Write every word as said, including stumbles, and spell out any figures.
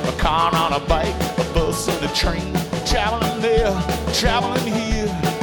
a car on a bike, a bus and a train, traveling there, traveling here.